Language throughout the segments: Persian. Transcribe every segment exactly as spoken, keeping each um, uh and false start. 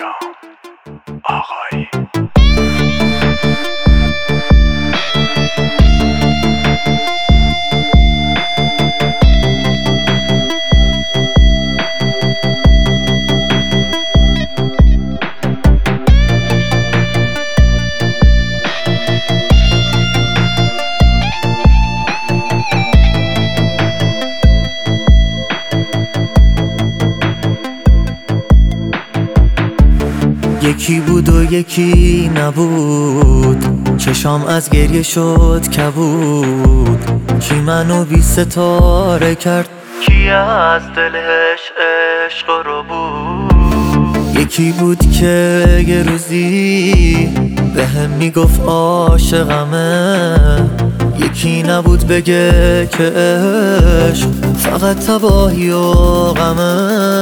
سلام آقایی. یکی بود و یکی نبود، چشام از گریه شد کبود. کی منو بی ستاره کرد، کی از دلش عشق رو بود. یکی بود که یه روزی به هم میگفت عاشقمه، یکی نبود بگه که عشق فقط تباهی و غمه.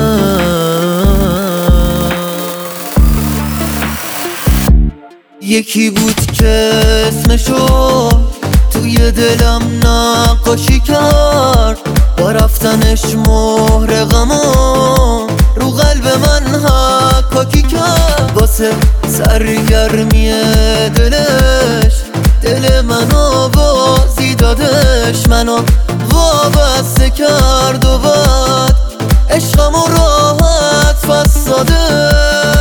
یکی بود که اسمشو توی دلم نقاشی کرد، با رفتنش مهر غمو رو قلب من حکاکی کرد. واسه سرگرمی دلش دل منو بازی دادش، منو وابسته کرد و بعد عشقمو راحت فساده.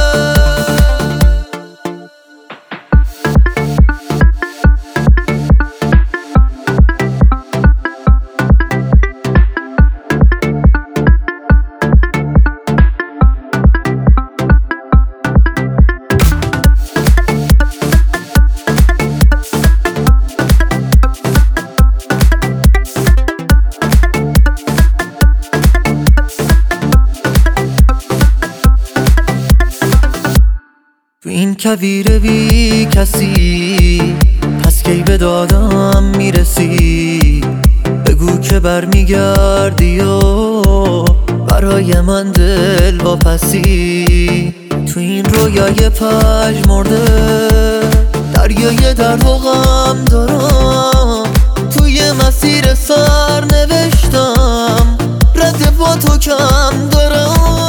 تو این کویر بی کسی پس کی به دادم میرسی، بگو که برمیگردی و برای من دل واپسی. تو این رویای پژمرده دریای درد و غم دارم، توی مسیر سر نوشتم رد با تو کم دارم.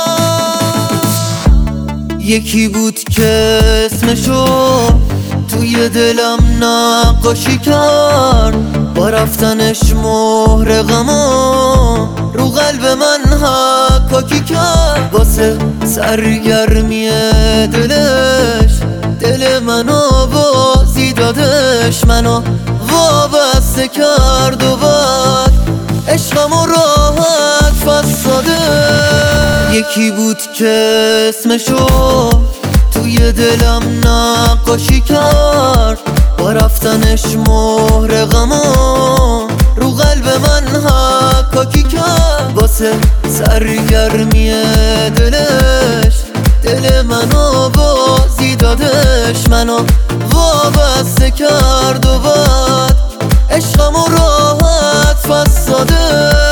یکی بود که اسمشو توی دلم نقاشی کرد، با رفتنش مهر غمو رو قلب من حکاکی کرد. واسه سرگرمی دلش دل منو بازی دادش، منو وابسته کرد و بعد عشقمو راحت فساده. یکی بود که اسمشو توی دلم نقاشی کرد، با رفتنش مهر غمو رو قلب من حکاکی کرد. واسه سرگرمی دلش دل منو بازی دادش، منو وابسته کرد و بعد عشقمو راحت فساده.